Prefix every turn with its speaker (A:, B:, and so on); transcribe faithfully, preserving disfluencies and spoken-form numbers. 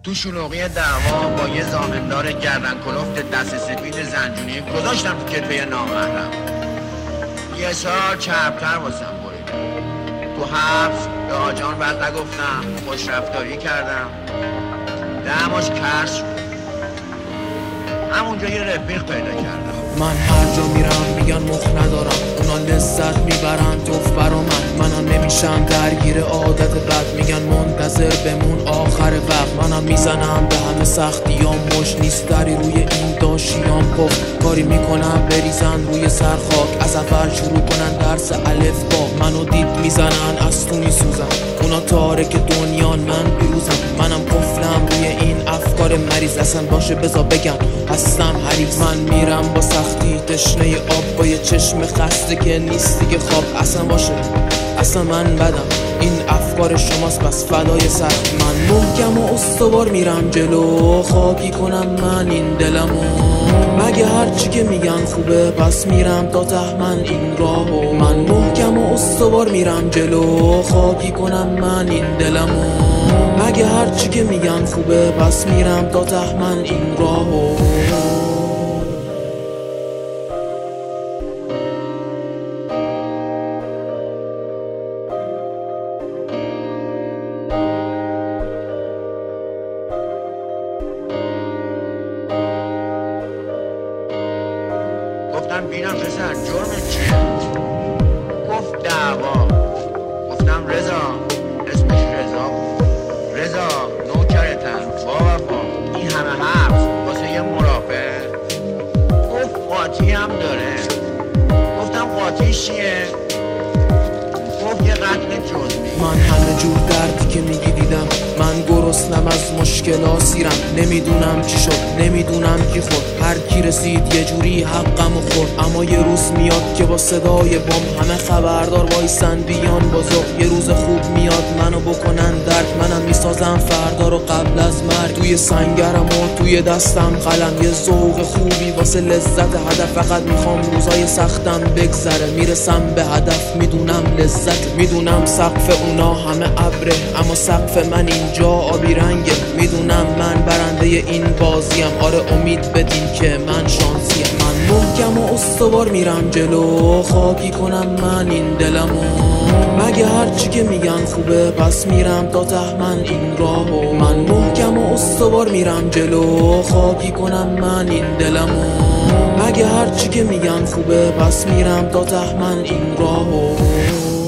A: تو شلوغی دعوا با یه زامندار گردن کلفت دست سفید زنجونی گذاشتم تو کتفه نامحرم. یه سال چربتر واسم برید. تو حبس به آجان بد نگفتم، خوش رفتاری کردم، دماش کرش همونجا یه رفیق پیدا کردم.
B: من هر جا میرم میگن مخ ندارم، اونا لذت میبرن توف برا من. منم نمیشم درگیر عادت بد، میگن منتظر بمون آخر وقت. منم میزنم به همه سختیام، مش نیست دری روی این داشیام پخت. کاری میکنم بریزن روی سر خاک، از اول شروع کنن درس الف با. منو دید میزنن از تو میسوزم، اونا تارک دنیان من پیروزم. منم قفلم روی این افکار مریض، اصلا باشه بزا بگم هستم حریص. من میرم با سختی تشنه آب، با یه چشم خسته که نیست دیگه خواب. اصلا باشه اصلا من بدم، این افکار شماست بس فدای سر. من محکم و استوار میرم جلو، خاکی کنم من این دلمو. مگه هرچی که میگن خوبه پس میرم تا ته من این راهو. من محکم و استوار میرم جلو، خاکی کنم من این دلمو. مگه هرچی که میگن خوبه پس میرم تا ته من این راهو.
A: گفتم بینم پسر جرمت چیه؟ گفت دعوا. گفتم رضا، اسمش رضا رضا نوکرتم با وفا، این همه حبس واسه یه مرافع؟ گفت قاطی هم داره. گفتم قاطیش چیه؟ گفت یه قتل جزئی.
B: من همه جور دردی که میگی دیدم، من گرسنم از مشکلات سیرم. نمیدونم چی شد، نمیدونم کی خورد، هر کی رسید یه جوری حقمو خورد. اما یه روز میاد که با صدای بم همه خبردار وایسن بیان با ذوق. یه روز خوب میاد منو بکنن درک، منم میسازم فردا رو قبل از مرگ. توی سنگرم و توی دستم قلم، یه ذوق خوبی واسه لذت هدف. فقط میخوام روزای سختم بگذره، میرسم به هدف، میدونم لذت. میدونم سقف اونا همه ابره، اما سقف من اینجا آبی رنگه. میدونم من برنده این بازیم، آره امید بدین که من شانسیم. من محکم و استوار میرم جلو، خاکی کنم من این دلمو. مگه هرچی که میگن خوبه پس میرم تا ته من این راهو. من محکم و استوار میرم جلو، خاکی کنم من این دلمو. مگه هرچی که میگن خوبه پس میرم تا ته من این راهو.